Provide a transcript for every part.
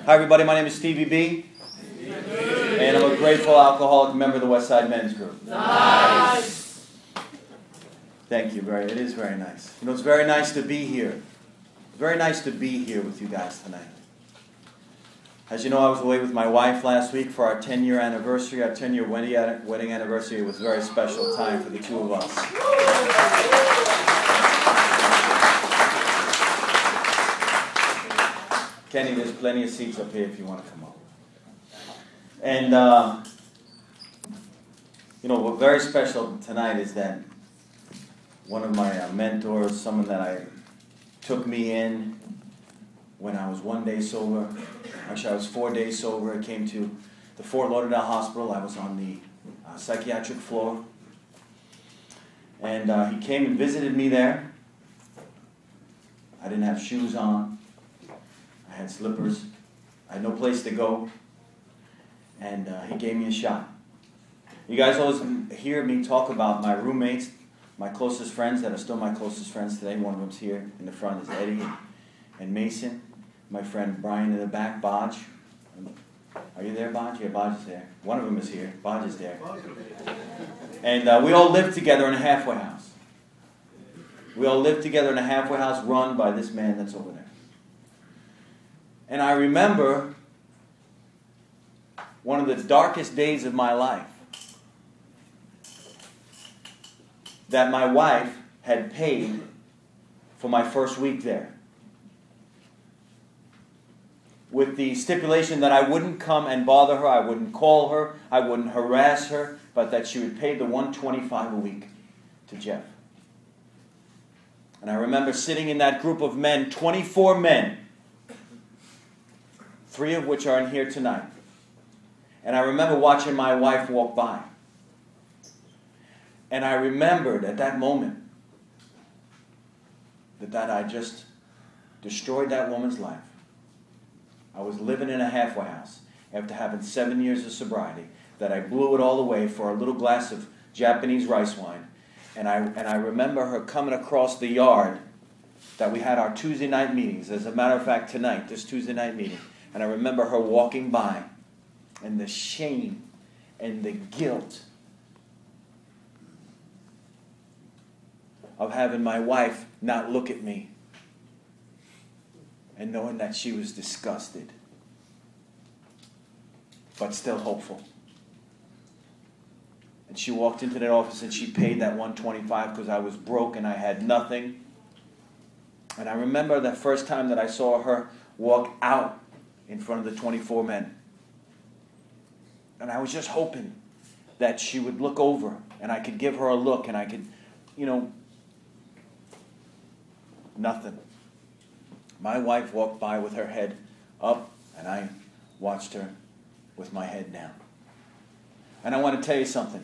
Hi everybody, my name is Stevie B. And I'm a grateful alcoholic member of the Westside Men's Group. Nice! Thank you, it is very nice. You know, it's very nice to be here. Very nice to be here with you guys tonight. As you know, I was away with my wife last week for our 10-year anniversary, our 10-year wedding anniversary. It was a very special time for the two of us. Kenny, there's plenty of seats up here if you want to come up. And, you know, what's very special tonight is that one of my mentors, someone that took me in when I was 1 day sober. Actually, I was 4 days sober. I came to the Fort Lauderdale Hospital. I was on the psychiatric floor. And he came and visited me there. I didn't have shoes on. I had slippers. I had no place to go. And he gave me a shot. You guys always hear me talk about my roommates, my closest friends that are still my closest friends today. One of them's here in the front is Eddie and Mason. My friend Brian in the back, Bodge. Are you there, Bodge? Yeah, Bodge is there. One of them is here. Bodge is there. And we all lived together in a halfway house. We all lived together in a halfway house run by this man that's over there. And I remember one of the darkest days of my life that my wife had paid for my first week there, with the stipulation that I wouldn't come and bother her, I wouldn't call her, I wouldn't harass her, but that she would pay the $125 a week to Jeff. And I remember sitting in that group of men, 24 men, 3 of which are in here tonight. And I remember watching my wife walk by. And I remembered at that moment that I just destroyed that woman's life. I was living in a halfway house after having 7 years of sobriety, that I blew it all away for a little glass of Japanese rice wine. And I remember her coming across the yard that we had our Tuesday night meetings. As a matter of fact, tonight, this Tuesday night meeting. And I remember her walking by, and the shame and the guilt of having my wife not look at me and knowing that she was disgusted, but still hopeful. And she walked into that office and she paid that $125 because I was broke and I had nothing. And I remember the first time that I saw her walk out in front of the 24 men. And I was just hoping that she would look over and I could give her a look and I could, nothing. My wife walked by with her head up and I watched her with my head down. And I want to tell you something.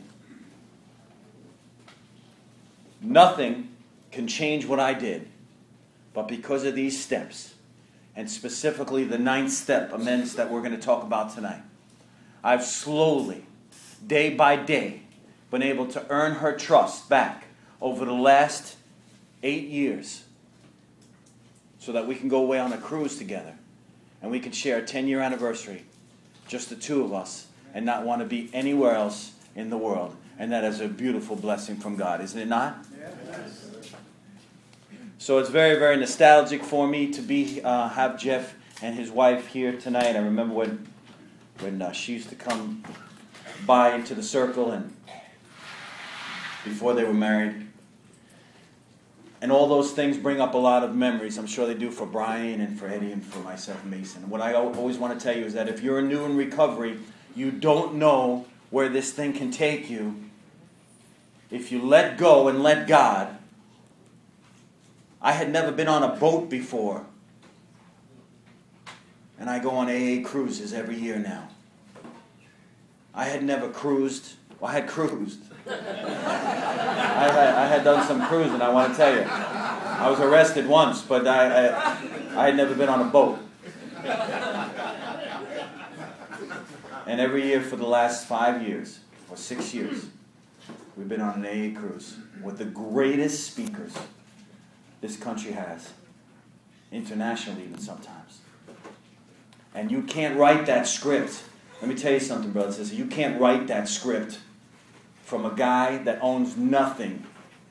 Nothing can change what I did, but because of these steps, and specifically the 9th step amends that we're going to talk about tonight, I've slowly, day by day, been able to earn her trust back over the last 8 years so that we can go away on a cruise together and we can share a 10-year anniversary, just the two of us, and not want to be anywhere else in the world. And that is a beautiful blessing from God, isn't it not? Yes. So it's very, very nostalgic for me to have Jeff and his wife here tonight. I remember when she used to come by into the circle and before they were married. And all those things bring up a lot of memories. I'm sure they do for Brian and for Eddie and for myself and Mason. And what I always want to tell you is that if you're new in recovery, you don't know where this thing can take you. If you let go and let God. I had never been on a boat before. And I go on AA cruises every year now. I had never cruised. Well, I had cruised. I had done some cruising, I want to tell you. I was arrested once, but I had never been on a boat. And every year for the last 5 years, or 6 years, we've been on an AA cruise with the greatest speakers this country has, internationally even sometimes. And you can't write that script. Let me tell you something, brothers and sisters. You can't write that script from a guy that owns nothing.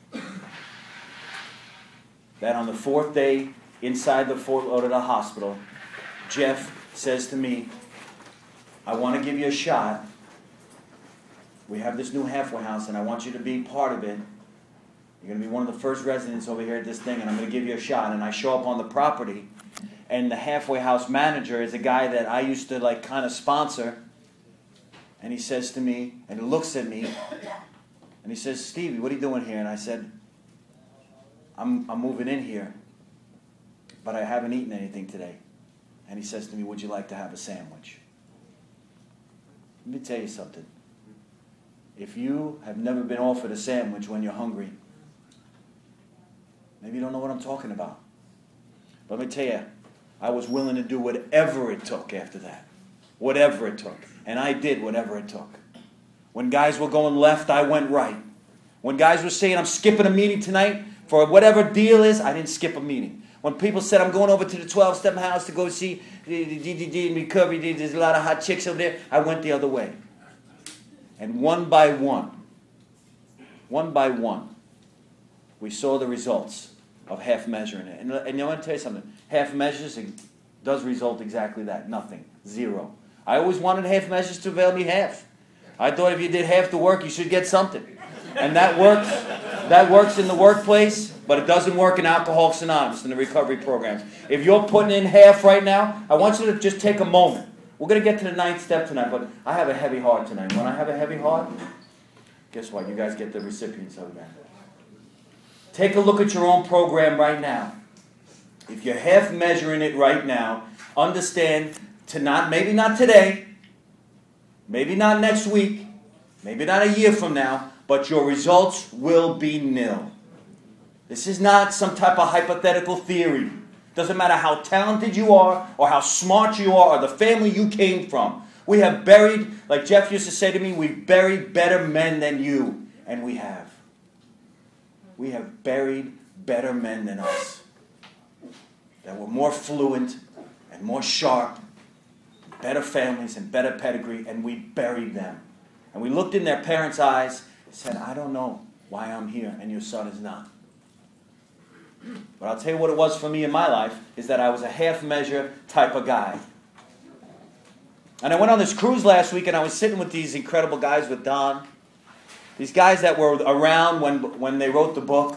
That on the fourth day, inside the Fort Lauderdale hospital, Jeff says to me, I want to give you a shot. We have this new halfway house, and I want you to be part of it. You're going to be one of the first residents over here at this thing, and I'm going to give you a shot. And I show up on the property, and the halfway house manager is a guy that I used to kind of sponsor. And he says to me, and he looks at me, and he says, Stevie, what are you doing here? And I said, I'm moving in here, but I haven't eaten anything today. And he says to me, would you like to have a sandwich? Let me tell you something. If you have never been offered a sandwich when you're hungry, maybe you don't know what I'm talking about. But let me tell you, I was willing to do whatever it took after that. Whatever it took. And I did whatever it took. When guys were going left, I went right. When guys were saying, I'm skipping a meeting tonight for whatever deal is, I didn't skip a meeting. When people said, I'm going over to the 12-step house to go see the DDD and recovery, there's a lot of hot chicks over there, I went the other way. And one by one, we saw the results of half measuring it. And I want to tell you something. Half measures does result exactly that. Nothing. Zero. I always wanted half measures to avail me half. I thought if you did half the work, you should get something. And that works. That works in the workplace, but it doesn't work in Alcoholics Anonymous in the recovery programs. If you're putting in half right now, I want you to just take a moment. We're going to get to the 9th step tonight, but I have a heavy heart tonight. When I have a heavy heart, guess what? You guys get the recipients of that. Take a look at your own program right now. If you're half measuring it right now, understand to not, maybe not today, maybe not next week, maybe not a year from now, but your results will be nil. This is not some type of hypothetical theory. Doesn't matter how talented you are or how smart you are or the family you came from. We have buried, like Jeff used to say to me, we've buried better men than you. And we have. We have buried better men than us. That were more fluent and more sharp, better families and better pedigree, and we buried them. And we looked in their parents' eyes and said, I don't know why I'm here and your son is not. But I'll tell you what it was for me in my life, is that I was a half-measure type of guy. And I went on this cruise last week, and I was sitting with these incredible guys with Don. These guys that were around when they wrote the book.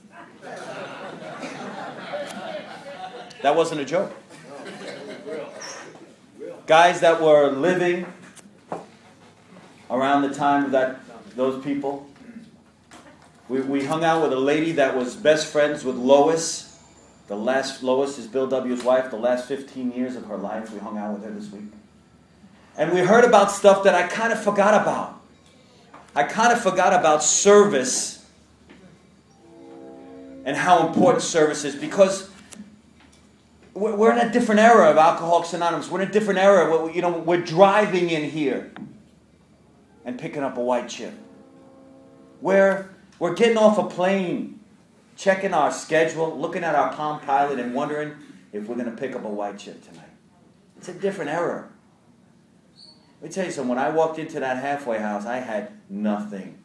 That wasn't a joke. Guys that were living around the time of those people. We hung out with a lady that was best friends with Lois. Lois is Bill W.'s wife. The last 15 years of her life, we hung out with her this week. And we heard about stuff that I kind of forgot about. I kind of forgot about service and how important service is, because we're in a different era of Alcoholics Anonymous. We're in a different era. We're driving in here and picking up a white chip. We're getting off a plane, checking our schedule, looking at our Palm Pilot and wondering if we're going to pick up a white chip tonight. It's a different era. Let me tell you something. When I walked into that halfway house, I had nothing.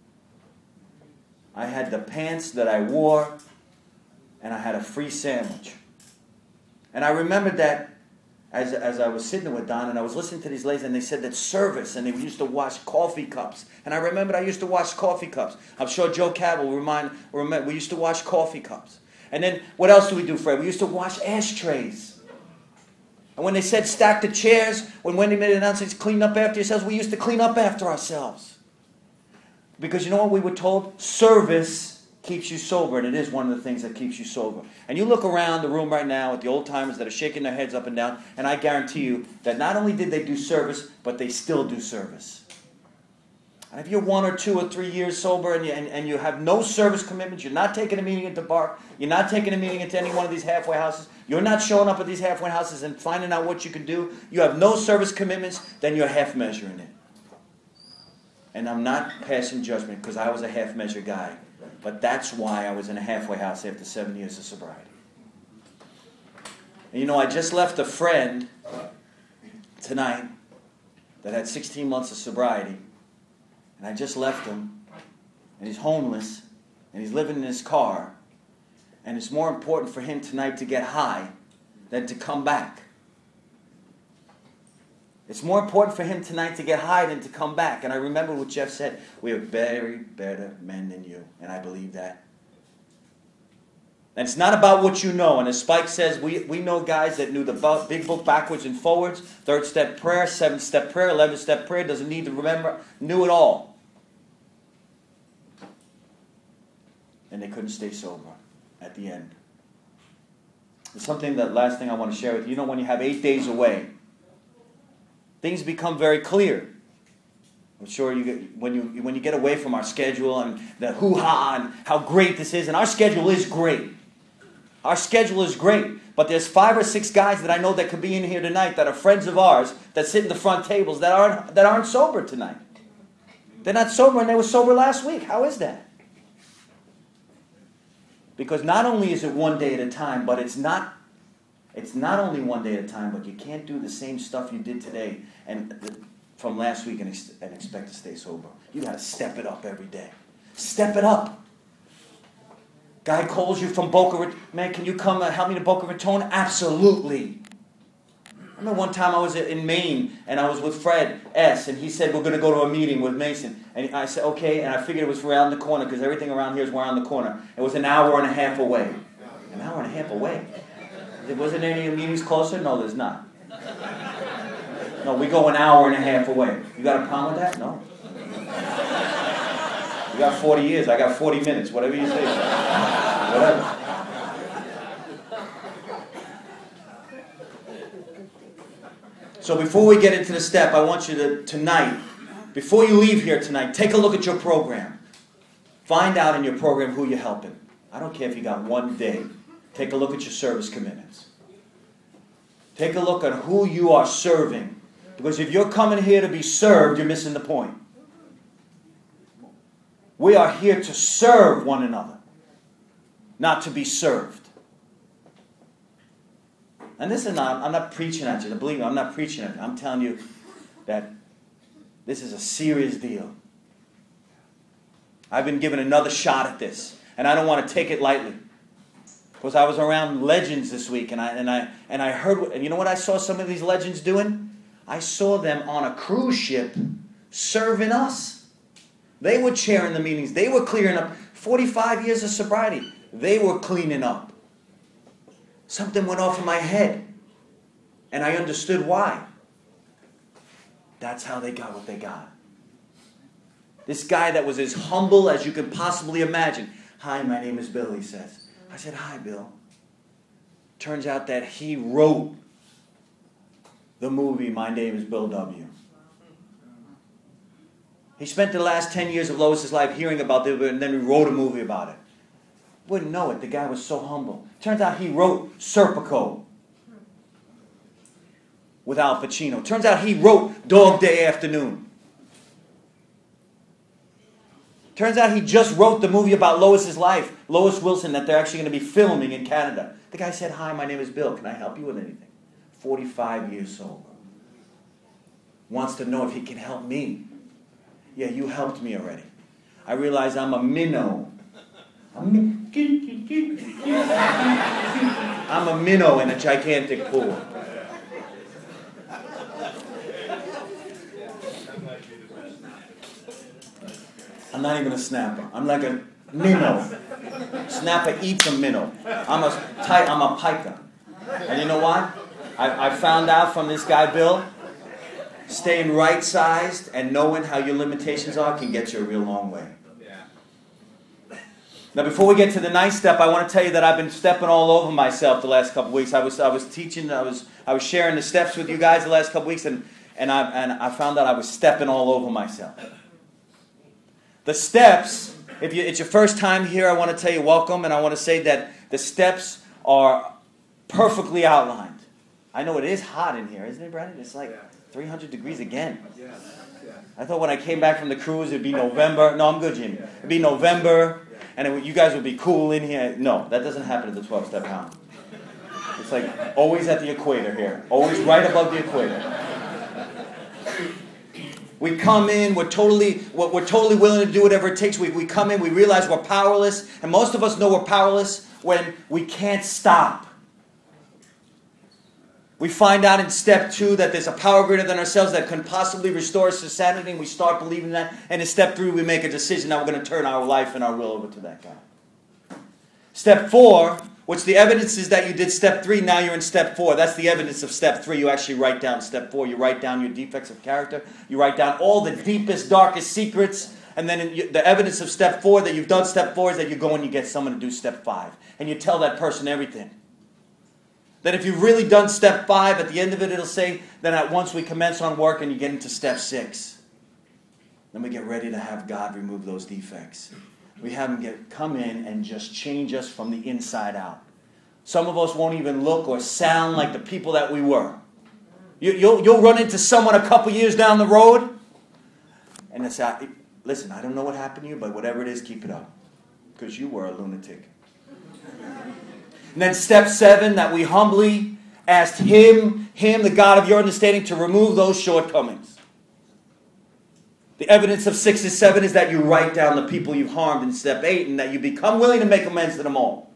I had the pants that I wore, and I had a free sandwich. And I remembered that as I was sitting with Don, and I was listening to these ladies, and they said that service, and they used to wash coffee cups. And I remembered I used to wash coffee cups. I'm sure Joe Cab will remember. We used to wash coffee cups. And then, what else do we do, Fred? We used to wash ashtrays. And when they said stack the chairs, when Wendy made an announcement, clean up after yourselves, we used to clean up after ourselves. Because you know what we were told? Service keeps you sober, and it is one of the things that keeps you sober. And you look around the room right now at the old timers that are shaking their heads up and down, and I guarantee you that not only did they do service, but they still do service. And if you're 1 or 2 or 3 years sober and you have no service commitments, you're not taking a meeting at the bar, you're not taking a meeting into any one of these halfway houses, you're not showing up at these halfway houses and finding out what you can do, you have no service commitments, then you're half measuring it. And I'm not passing judgment because I was a half measure guy. But that's why I was in a halfway house after 7 years of sobriety. And I just left a friend tonight that had 16 months of sobriety, and I just left him, and he's homeless, and he's living in his car, and it's more important for him tonight to get high than to come back. It's more important for him tonight to get high than to come back. And I remember what Jeff said, we are very better men than you, and I believe that. And it's not about what you know. And as Spike says, we know guys that knew the big book backwards and forwards, 3rd-step prayer, 7th-step prayer, 11th-step prayer, doesn't need to remember, knew it all. And they couldn't stay sober at the end. There's something, that last thing I want to share with you. You know, when you have 8 days away, things become very clear. I'm sure when you get away from our schedule and the hoo-ha and how great this is, and our schedule is great. Our schedule is great, but there's 5 or 6 guys that I know that could be in here tonight that are friends of ours that sit in the front tables that aren't sober tonight. They're not sober, and they were sober last week. How is that? Because not only is it 1 day at a time, but it's not only 1 day at a time, but you can't do the same stuff you did today and from last week and expect to stay sober. You got to step it up every day. Step it up. Guy calls you from Boca Raton. Man, can you come help me to Boca Raton? Absolutely. I remember one time I was in Maine and I was with Fred S. and he said, we're going to go to a meeting with Mason. And I said, okay. And I figured it was around the corner because everything around here is around the corner. It was an hour and a half away. An hour and a half away. Wasn't any meetings closer? No, there's not. No, we go an hour and a half away. You got a problem with that? No. You got 40 years. I got 40 minutes. Whatever you say. Whatever. So before we get into the step, I want you to, tonight, before you leave here tonight, take a look at your program. Find out in your program who you're helping. I don't care if you got 1 day. Take a look at your service commitments. Take a look at who you are serving. Because if you're coming here to be served, you're missing the point. We are here to serve one another, not to be served. And this is not, I'm not preaching at you. Believe me, I'm not preaching at you. I'm telling you that this is a serious deal. I've been given another shot at this, and I don't want to take it lightly. Because I was around legends this week, and I heard, and you know what I saw some of these legends doing? I saw them on a cruise ship serving us. They were chairing the meetings. They were clearing up. 45 years of sobriety. They were cleaning up. Something went off in my head, and I understood why. That's how they got what they got. This guy that was as humble as you could possibly imagine. Hi, my name is Bill, he says. I said, hi, Bill. Turns out that he wrote the movie, My Name is Bill W. He spent the last 10 years of Lois's life hearing about it, and then he wrote a movie about it. Wouldn't know it. The guy was so humble. Turns out he wrote Serpico with Al Pacino. Turns out he wrote Dog Day Afternoon. Turns out he just wrote the movie about Lois's life, Lois Wilson, that they're actually going to be filming in Canada. The guy said, hi, my name is Bill. Can I help you with anything? 45 years sober. Wants to know if he can help me. Yeah, you helped me already. I realize I'm a minnow. I'm a minnow in a gigantic pool. I'm not even a snapper. I'm like a minnow. Snapper eats a minnow. I'm a piker. And you know what? I found out from this guy, Bill, staying right-sized and knowing how your limitations are can get you a real long way. Now, before we get to the ninth step, I want to tell you that I've been stepping all over myself the last couple of weeks. I was teaching, I was sharing the steps with you guys the last couple of weeks, and I found out I was stepping all over myself. The steps, if it's your first time here, I want to tell you welcome, and I want to say that the steps are perfectly outlined. I know it is hot in here, isn't it, Brandon? It's like 300 degrees again. I thought when I came back from the cruise, it'd be November. No, I'm good, Jimmy. It'd be November, and you guys would be cool in here. No, that doesn't happen at the 12-step pound. It's like always at the equator here. Always right above the equator. We come in, we're totally willing to do whatever it takes. We come in, we realize we're powerless. And most of us know we're powerless when we can't stop. We find out in step 2 that there's a power greater than ourselves that can possibly restore us to sanity, and we start believing that. And in step 3, we make a decision that we're going to turn our life and our will over to that God. Step 4, which the evidence is that you did step 3, now you're in step 4. That's the evidence of step 3. You actually write down step 4. You write down your defects of character. You write down all the deepest, darkest secrets. And then the evidence of step 4, that you've done step 4, is that you go and you get someone to do step 5. And you tell that person everything. That if you've really done step 5, at the end of it, it'll say that at once we commence on work and you get into step 6. Then we get ready to have God remove those defects. We have Him come in and just change us from the inside out. Some of us won't even look or sound like the people that we were. You'll run into someone a couple years down the road and they say, listen, I don't know what happened to you, but whatever it is, keep it up. Because you were a lunatic. And then step 7, that we humbly asked Him, the God of your understanding, to remove those shortcomings. The evidence of 6 and 7 is that you write down the people you've harmed in step 8, and that you become willing to make amends to them all.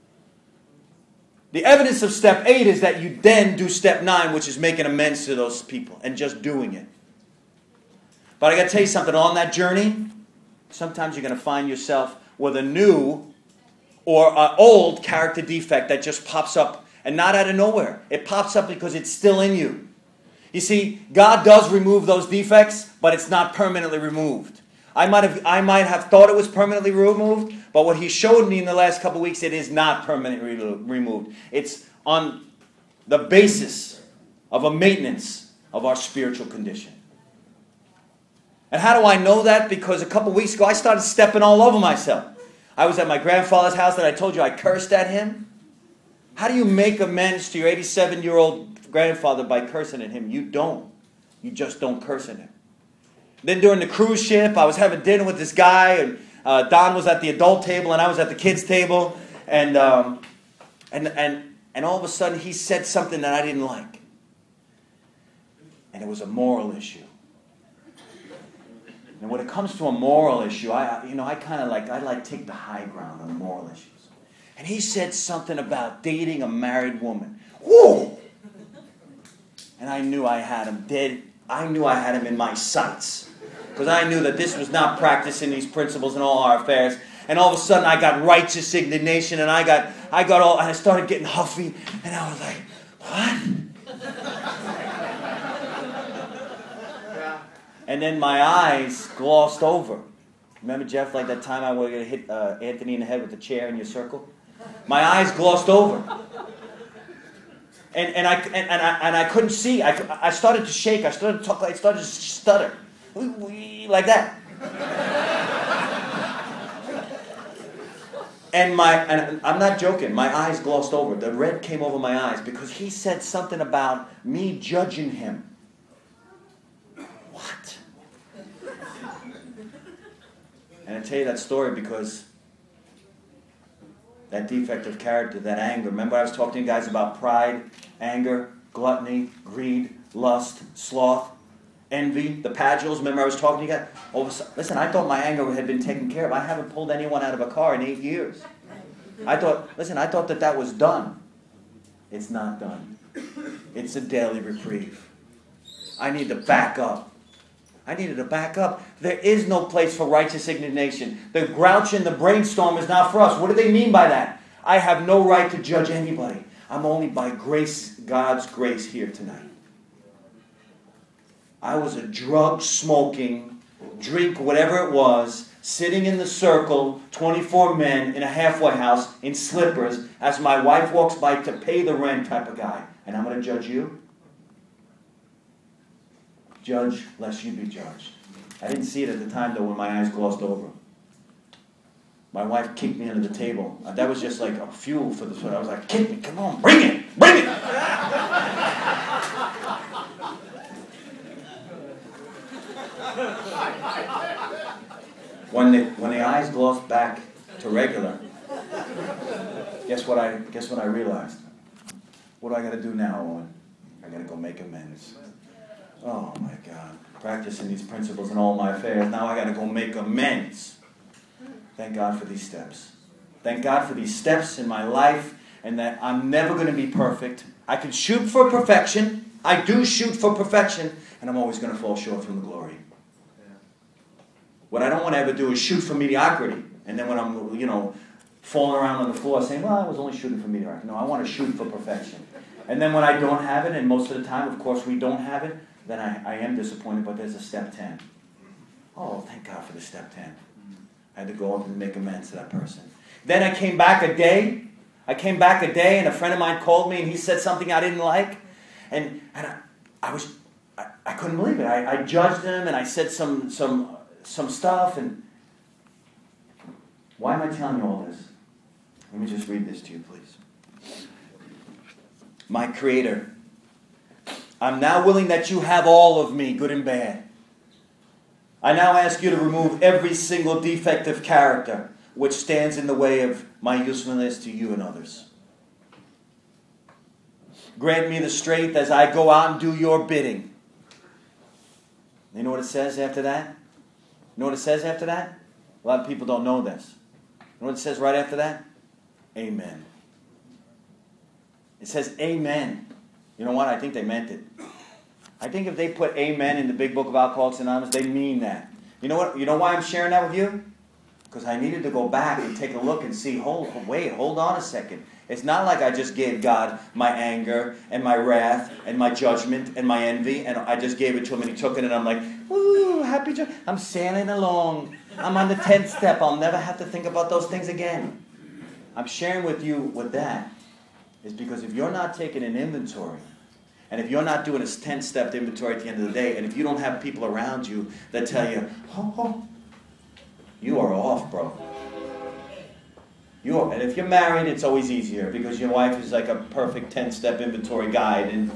The evidence of step 8 is that you then do step 9, which is making amends to those people and just doing it. But I got to tell you something, on that journey, sometimes you're going to find yourself with a new or an old character defect that just pops up, and not out of nowhere. It pops up because it's still in you. You see, God does remove those defects, but it's not permanently removed. I might have thought it was permanently removed, but what He showed me in the last couple of weeks, it is not permanently removed. It's on the basis of a maintenance of our spiritual condition. And how do I know that? Because a couple of weeks ago, I started stepping all over myself. I was at my grandfather's house that I told you I cursed at him. How do you make amends to your 87-year-old grandfather by cursing at him? You don't. You just don't curse at him. Then during the cruise ship, I was having dinner with this guy, and Don was at the adult table, and I was at the kids' table, and all of a sudden he said something that I didn't like. And it was a moral issue. And when it comes to a moral issue, I take the high ground on moral issues. And he said something about dating a married woman. Whoa! And I knew I had him dead. I knew I had him in my sights. Because I knew that this was not practicing these principles in all our affairs. And all of a sudden I got righteous indignation, and I started getting huffy, and I was like, what? And then my eyes glossed over. Remember, Jeff, like that time I was going to hit Anthony in the head with the chair in your circle? My eyes glossed over. And I couldn't see. I started to shake. I started to talk. I started to stutter. Like that. And I'm not joking. My eyes glossed over. The red came over my eyes because he said something about me judging him. What? And I tell you that story because that defect of character, that anger. Remember I was talking to you guys about pride, anger, gluttony, greed, lust, sloth, envy, the padules. Remember I was talking to you guys? Listen, I thought my anger had been taken care of. I haven't pulled anyone out of a car in 8 years. I thought that was done. It's not done. It's a daily reprieve. I need to back up. I needed to back up. There is no place for righteous indignation. The grouch and the brainstorm is not for us. What do they mean by that? I have no right to judge anybody. I'm only by grace, God's grace, here tonight. I was a drug-smoking, drink whatever it was, sitting in the circle, 24 men in a halfway house in slippers as my wife walks by to pay the rent type of guy. And I'm going to judge you? Judge, lest you be judged. I didn't see it at the time, though, when my eyes glossed over. My wife kicked me under the table. That was just like a fuel for the sweat. I was like, kick me, come on, bring it, bring it! When the eyes glossed back to regular, guess what I realized? What do I got to do now, Owen? I got to go make amends. Oh, my God. practicing these principles in all my affairs. Now I got to go make amends. Thank God for these steps. Thank God for these steps in my life, and that I'm never going to be perfect. I can shoot for perfection. I do shoot for perfection, and I'm always going to fall short from the glory. What I don't want to ever do is shoot for mediocrity. And then when I'm, falling around on the floor saying, well, I was only shooting for mediocrity. No, I want to shoot for perfection. And then when I don't have it, and most of the time, of course, we don't have it, then I am disappointed, but there's a step 10. Oh, thank God for the step 10. I had to go up and make amends to that person. Then I came back a day, and a friend of mine called me, and he said something I didn't like. And I couldn't believe it. I judged him, and I said some stuff, and why am I telling you all this? Let me just read this to you, please. My Creator, I'm now willing that you have all of me, good and bad. I now ask you to remove every single defective character which stands in the way of my usefulness to you and others. Grant me the strength as I go out and do your bidding. You know what it says after that? You know what it says after that? A lot of people don't know this. You know what it says right after that? Amen. It says amen. You know what? I think they meant it. I think if they put amen in the big book of Alcoholics Anonymous, they mean that. You know what? You know why I'm sharing that with you? Because I needed to go back and take a look and see, hold on a second. It's not like I just gave God my anger and my wrath and my judgment and my envy, and I just gave it to him and he took it, and I'm like, woo, happy joy. I'm sailing along. I'm on the 10th step. I'll never have to think about those things again. I'm sharing with you what that is, because if you're not taking an inventory, and if you're not doing a 10-step inventory at the end of the day, and if you don't have people around you that tell you, you are off, bro. And if you're married, it's always easier because your wife is like a perfect 10-step inventory guide, and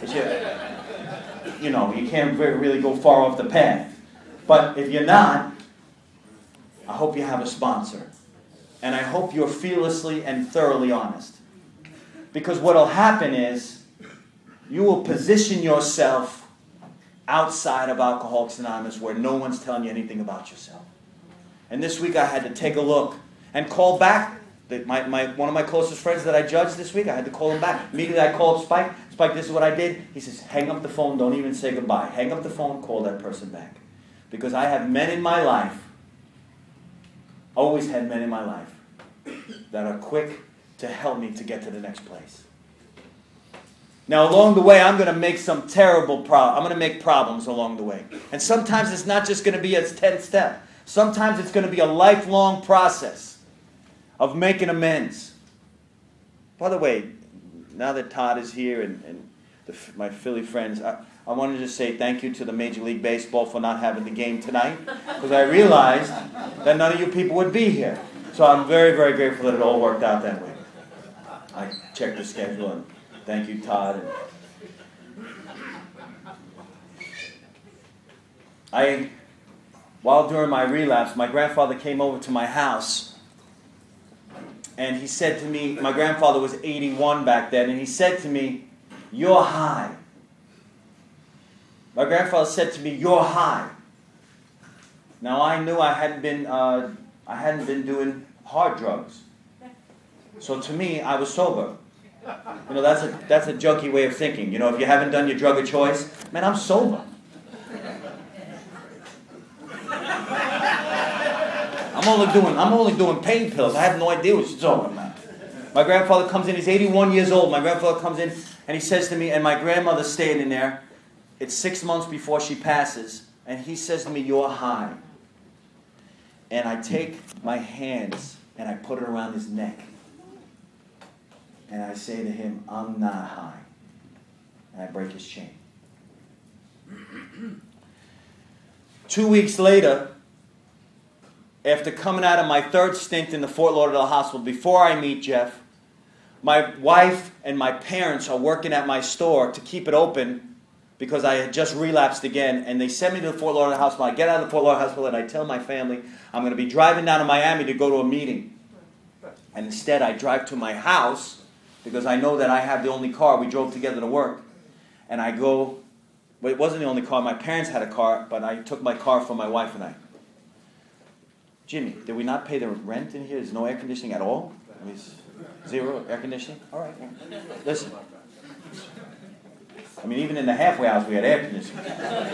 you can't really go far off the path. But if you're not, I hope you have a sponsor. And I hope you're fearlessly and thoroughly honest. Because what will happen is you will position yourself outside of Alcoholics Anonymous where no one's telling you anything about yourself. And this week I had to take a look and call back one of my closest friends that I judged this week. I had to call him back. Immediately I called Spike. Spike, this is what I did. He says, hang up the phone. Don't even say goodbye. Hang up the phone. Call that person back. Because I have men in my life, always had men in my life, that are quick to help me to get to the next place. Now, along the way, I'm going to make some terrible problems. I'm going to make problems along the way. And sometimes it's not just going to be a 10th step. Sometimes it's going to be a lifelong process of making amends. By the way, now that Todd is here and my Philly friends, I wanted to say thank you to the Major League Baseball for not having the game tonight, because I realized that none of you people would be here. So I'm very, very grateful that it all worked out that way. I checked the schedule, and thank you, Todd. While during my relapse, my grandfather came over to my house, and he said to me, my grandfather was 81 back then, and he said to me, "You're high." My grandfather said to me, "You're high." Now I knew I hadn't been doing hard drugs, so to me I was sober. That's a junkie way of thinking. If you haven't done your drug of choice, man, I'm sober. I'm only doing pain pills. I have no idea what you're talking about. My grandfather comes in. He's 81 years old. My grandfather comes in and he says to me, and my grandmother's standing there. It's 6 months before she passes, and he says to me, "You're high." And I take my hands and I put it around his neck, and I say to him, "I'm not high." And I break his chain. 2 weeks later, after coming out of my third stint in the Fort Lauderdale hospital, before I meet Jeff, my wife and my parents are working at my store to keep it open because I had just relapsed again, and they send me to the Fort Lauderdale hospital. I get out of the Fort Lauderdale hospital and I tell my family I'm going to be driving down to Miami to go to a meeting. And instead I drive to my house because I know that I have the only car. We drove together to work. And I go Well, it wasn't the only car. My parents had a car, but I took my car for my wife and I. Jimmy, did we not pay the rent in here? There's no air conditioning at all? I mean, zero air conditioning? All right. Well, listen. I mean, even in the halfway house, we had air conditioning.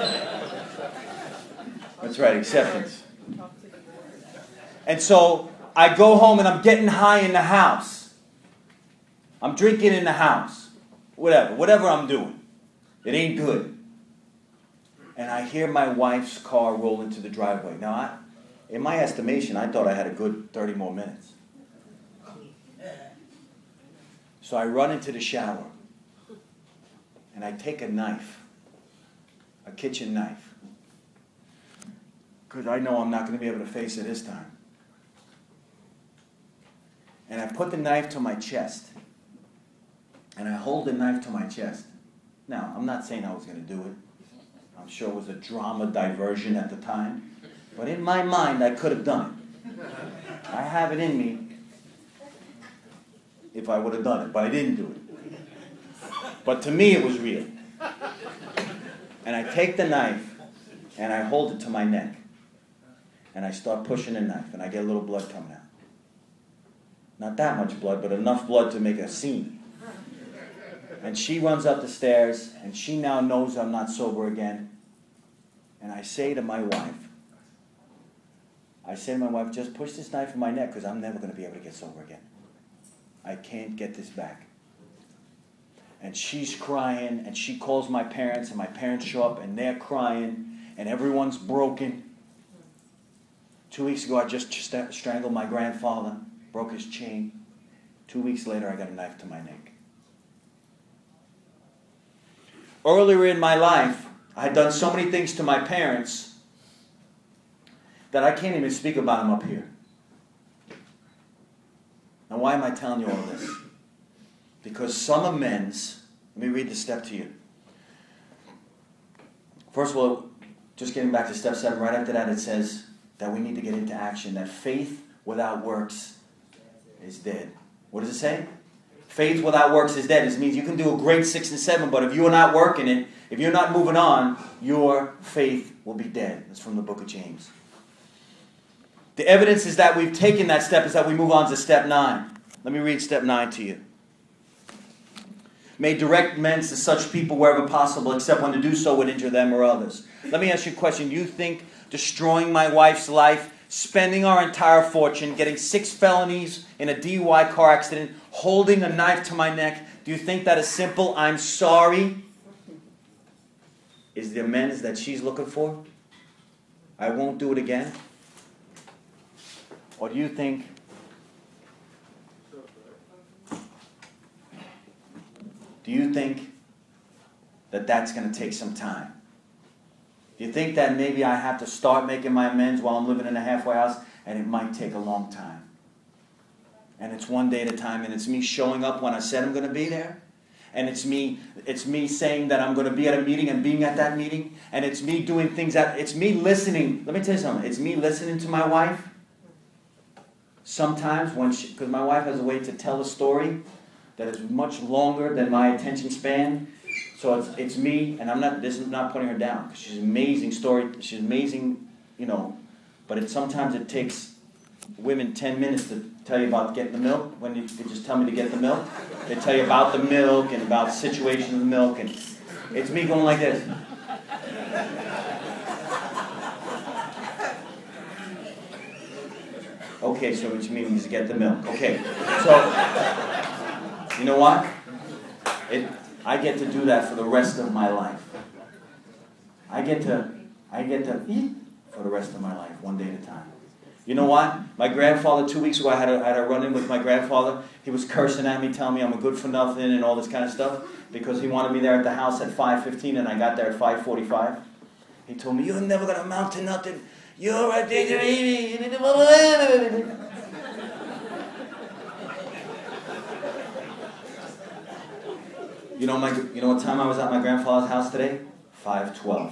That's right, acceptance. And so I go home and I'm getting high in the house. I'm drinking in the house. Whatever I'm doing. It ain't good. And I hear my wife's car roll into the driveway. Now, in my estimation, I thought I had a good 30 more minutes. So I run into the shower. And I take a knife. A kitchen knife. Because I know I'm not going to be able to face it this time. And I put the knife to my chest. And I hold the knife to my chest. Now, I'm not saying I was going to do it. I'm sure it was a drama diversion at the time. But in my mind, I could have done it. I have it in me if I would have done it. But I didn't do it. But to me, it was real. And I take the knife and I hold it to my neck. And I start pushing the knife. And I get a little blood coming out. Not that much blood, but enough blood to make a scene. And she runs up the stairs, and she now knows I'm not sober again. And I say to my wife, just push this knife in my neck, because I'm never going to be able to get sober again. I can't get this back. And she's crying, and she calls my parents, and my parents show up, and they're crying, and everyone's broken. 2 weeks ago, I just strangled my grandfather. Broke his chain. 2 weeks later, I got a knife to my neck. Earlier in my life, I had done so many things to my parents that I can't even speak about them up here. Now, why am I telling you all this? Because some amends, let me read the step to you. First of all, just getting back to step 7, right after that it says that we need to get into action, that faith without works is dead. What does it say? Faith without works is dead. It means you can do a great 6 and 7, but if you're not working it, if you're not moving on, your faith will be dead. That's from the book of James. The evidence is that we've taken that step is that we move on to step 9. Let me read step 9 to you. May direct amends to such people wherever possible, except when to do so would injure them or others. Let me ask you a question. Do you think destroying my wife's life, spending our entire fortune, getting 6 felonies in a DUI car accident, holding a knife to my neck, do you think that a simple "I'm sorry" is the amends that she's looking for? I won't do it again? Or do you think that that's going to take some time? Do you think that maybe I have to start making my amends while I'm living in a halfway house, and it might take a long time? And it's one day at a time, and it's me showing up when I said I'm going to be there. And it's me saying that I'm going to be at a meeting and being at that meeting. And it's me doing things it's me listening. Let me tell you something. It's me listening to my wife. Sometimes because my wife has a way to tell a story that is much longer than my attention span. So it's me, and this is not putting her down. She's an amazing story. She's amazing, but sometimes it takes women 10 minutes to tell you about getting the milk. When they just tell me to get the milk, they tell you about the milk and about the situation of the milk, and it's me going like this. Okay, so which means to get the milk. Okay, so you know what? I get to do that for the rest of my life. I get to eat for the rest of my life, one day at a time. You know what? My grandfather, 2 weeks ago, I had a run-in with my grandfather. He was cursing at me, telling me I'm a good for nothing and all this kind of stuff because he wanted me there at the house at 5:15 and I got there at 5:45. He told me, "You're never going to amount to nothing. You're a You know what time I was at my grandfather's house today? 5:12.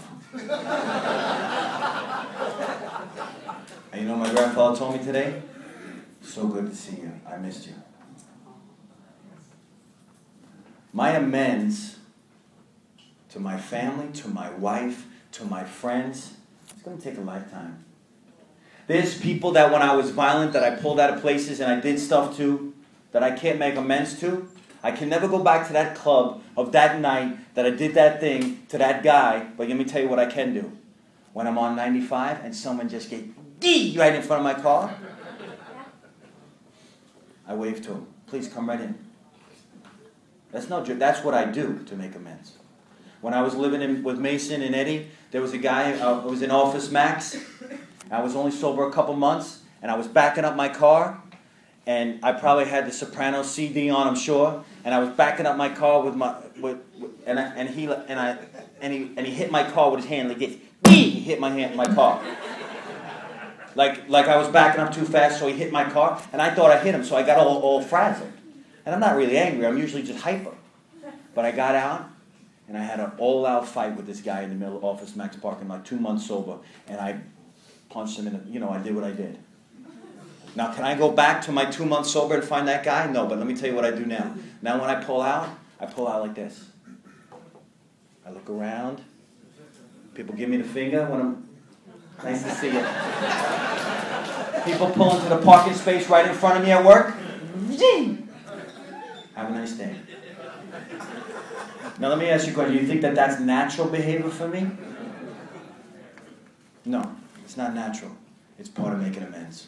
And you know what my grandfather told me today? So good to see you. I missed you. My amends to my family, to my wife, to my friends. It's going to take a lifetime. There's people that when I was violent, that I pulled out of places and I did stuff to, that I can't make amends to. I can never go back to that club of that night that I did that thing to that guy. But let me tell you what I can do. When I'm on 95 and someone just gets D right in front of my car, I wave to him. Please come right in. That's what I do to make amends. When I was living with Mason and Eddie, there was a guy who was in Office Max. I was only sober a couple months, and I was backing up my car, and I probably had the Sopranos CD on, I'm sure, and I was backing up my car and he hit my car with his hand like this. He hit my car. Like I was backing up too fast, so he hit my car, and I thought I hit him, so I got all frazzled. And I'm not really angry, I'm usually just hyper. But I got out, and I had an all-out fight with this guy in the middle of Office Max parking lot, 2 months sober, and I punched him I did what I did. Now, can I go back to my 2 months sober and find that guy? No, but let me tell you what I do now. Now when I pull out like this. I look around. People give me the finger when I'm... Nice to see you. People pull into the parking space right in front of me at work. Have a nice day. Now let me ask you a question. Do you think that that's natural behavior for me? No, it's not natural. It's part of making amends.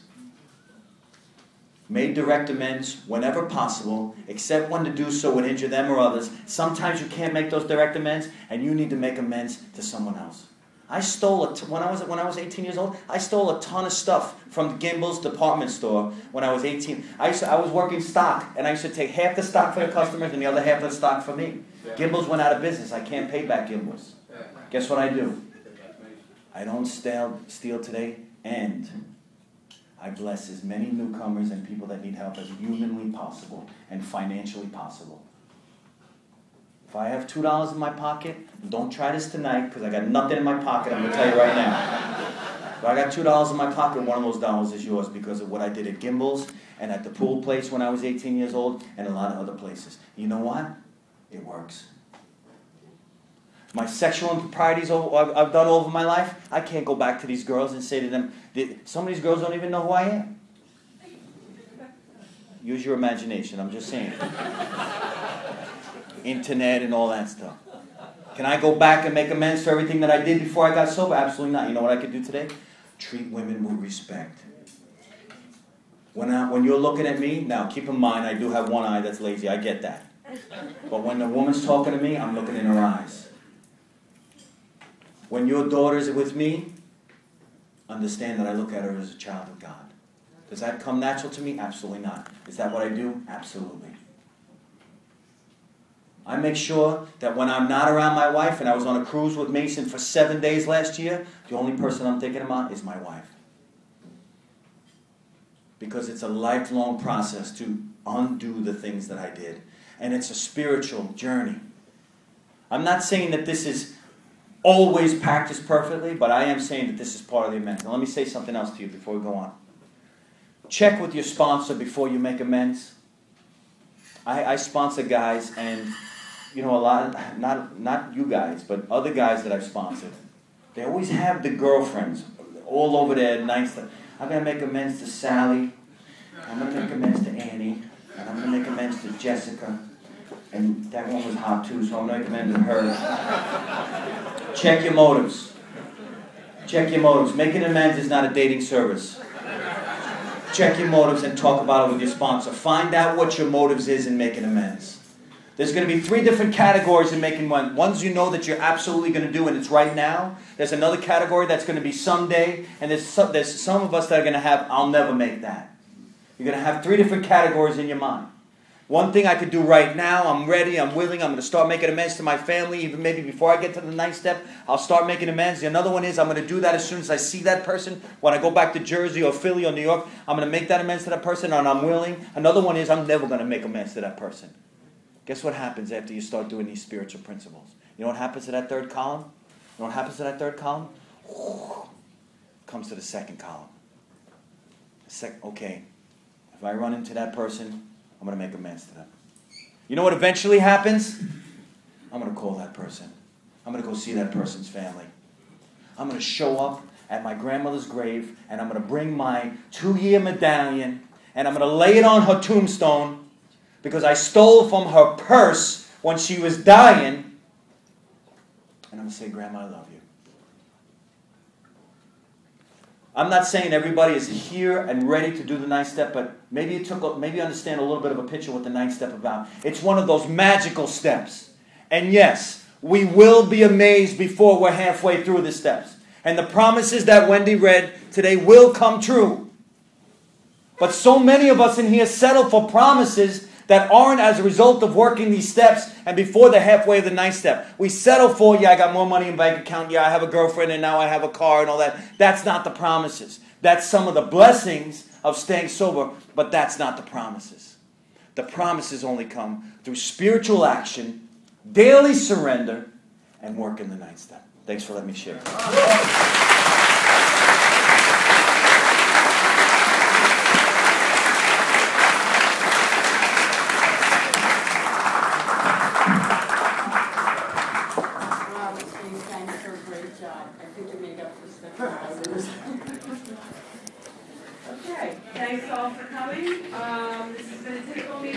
Make direct amends whenever possible, except when to do so would injure them or others. Sometimes you can't make those direct amends, and you need to make amends to someone else. I stole when I was 18 years old. I stole a ton of stuff from Gimbel's department store when I was 18. I was working stock, and I used to take half the stock for the customers and the other half of the stock for me. Yeah. Gimbel's went out of business. I can't pay back Gimbel's. Yeah. Guess what I do? I don't steal today, and I bless as many newcomers and people that need help as humanly possible and financially possible. If I have $2 in my pocket, don't try this tonight because I got nothing in my pocket, I'm going to tell you right now. If I got $2 in my pocket, one of those dollars is yours because of what I did at Gimbel's and at the pool place when I was 18 years old and a lot of other places. You know what? It works. My sexual improprieties I've done over my life, I can't go back to these girls and say to them, some of these girls don't even know who I am. Use your imagination, I'm just saying. Internet and all that stuff. Can I go back and make amends for everything that I did before I got sober? Absolutely not. You know what I could do today? Treat women with respect. When you're looking at me, now keep in mind I do have one eye that's lazy. I get that. But when the woman's talking to me, I'm looking in her eyes. When your daughter's with me, understand that I look at her as a child of God. Does that come natural to me? Absolutely not. Is that what I do? Absolutely. I make sure that when I'm not around my wife, and I was on a cruise with Mason for 7 days last year, the only person I'm thinking about is my wife. Because it's a lifelong process to undo the things that I did. And it's a spiritual journey. I'm not saying that this is always practiced perfectly, but I am saying that this is part of the amends. Now let me say something else to you before we go on. Check with your sponsor before you make amends. I sponsor guys, and a lot of, not you guys, but other guys that I've sponsored. They always have the girlfriends all over their nightstand. I'm going to make amends to Sally. I'm going to make amends to Annie. And I'm going to make amends to Jessica. And that one was hot too, so I'm going to make amends to her. Check your motives. Check your motives. Making amends is not a dating service. Check your motives and talk about it with your sponsor. Find out what your motives is in making amends. There's going to be 3 different categories in making one. Ones you know that you're absolutely going to do and it's right now. There's another category that's going to be someday. And there's some of us that are going to have, I'll never make that. You're going to have 3 different categories in your mind. One thing I could do right now, I'm ready, I'm willing, I'm going to start making amends to my family. Even maybe before I get to the 9th step, I'll start making amends. Another one is I'm going to do that as soon as I see that person. When I go back to Jersey or Philly or New York, I'm going to make that amends to that person and I'm willing. Another one is I'm never going to make amends to that person. Guess what happens after you start doing these spiritual principles? You know what happens to that 3rd column? You know what happens to that 3rd column? Comes to the 2nd column. Okay, if I run into that person, I'm going to make amends to them. You know what eventually happens? I'm going to call that person. I'm going to go see that person's family. I'm going to show up at my grandmother's grave, and I'm going to bring my 2-year medallion, and I'm going to lay it on her tombstone because I stole from her purse when she was dying. And I'm going to say, Grandma, I love you. I'm not saying everybody is here and ready to do the 9th step, but maybe you understand a little bit of a picture what the 9th step is about. It's one of those magical steps. And yes, we will be amazed before we're halfway through the steps. And the promises that Wendy read today will come true. But so many of us in here settle for promises that aren't as a result of working these steps and before the halfway of the 9th step. We settle for, yeah, I got more money in bank account, yeah, I have a girlfriend and now I have a car and all that. That's not the promises. That's some of the blessings of staying sober, but that's not the promises. The promises only come through spiritual action, daily surrender, and work in the 9th step. Thanks for letting me share. Thanks for a great job. I think you made up for stuff. Okay, thanks all for coming. This has been a typical meeting.